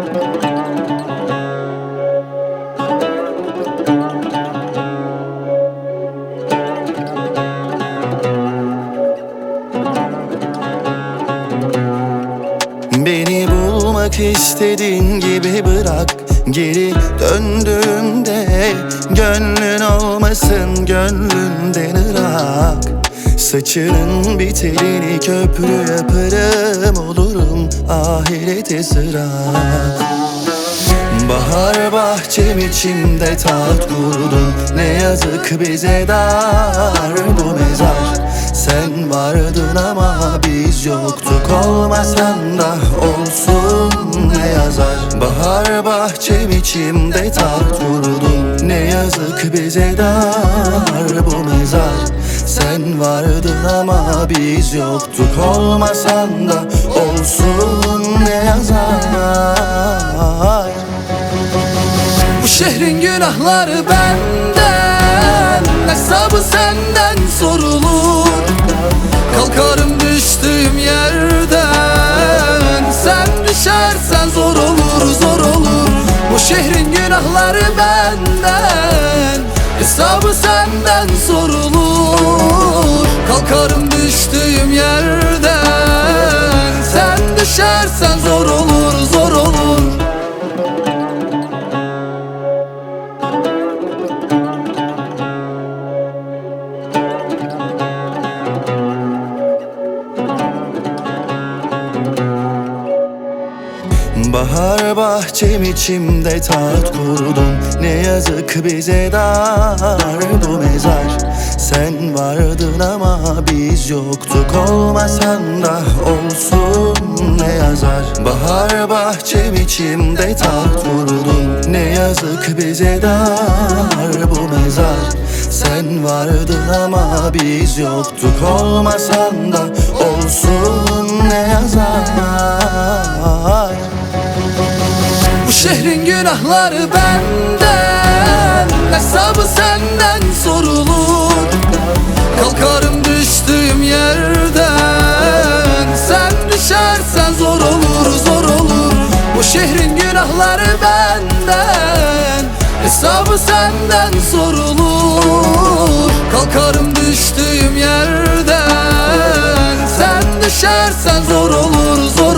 Beni bulmak istediğin gibi bırak. Geri döndüğümde gönlün olmasın, gönlünden ırak. Saçının bir telini köprü yaparım, olurum ahirete sırak. Bahar bahçem içimde taht kurdun, ne yazık bize dar bu mezar. Sen vardın ama biz yoktuk, olmasan da olsun ne yazar. Bahar bahçem içimde taht kurdun, ne yazık bize dar bu mezar. Sen vardın ama biz yoktuk, olmasan da olsun ne yazar. Bu şehrin günahları benden, hesabı senden sorulur. Kalkarım düştüğüm yerden, sen düşersen zor olur, zor olur. Bu şehrin günahları benden, hesabı senden sorulur. Kalkarım düştüğüm yerden, sen düşersen zor olur, zor olur. Bahar bahçem içimde taht kurdun, ne yazık bize dar bu mezar. Sen vardın ama biz yoktuk, olmasan da olsun ne yazar. Bahar bahçem içimde taht kurdun, ne yazık bize dar bu mezar. Sen vardın ama biz yoktuk, olmasan da olsun ne yazar. Bu şehrin günahları benden, hesabı senden sorulur. Kalkarım düştüğüm yerden, sen düşersen zor olur, zor olur. Bu şehrin günahları benden, hesabı senden sorulur. Kalkarım düştüğüm yerden, sen düşersen zor olur, zor olur.